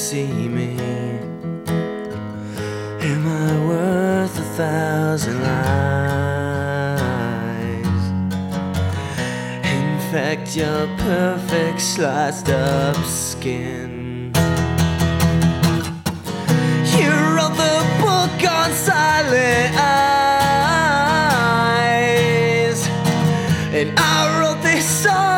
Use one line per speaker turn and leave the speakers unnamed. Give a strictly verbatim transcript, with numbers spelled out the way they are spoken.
see me? Am I worth a thousand lies? Infect your perfect sliced up skin. You wrote the book on silent eyes, and I wrote this song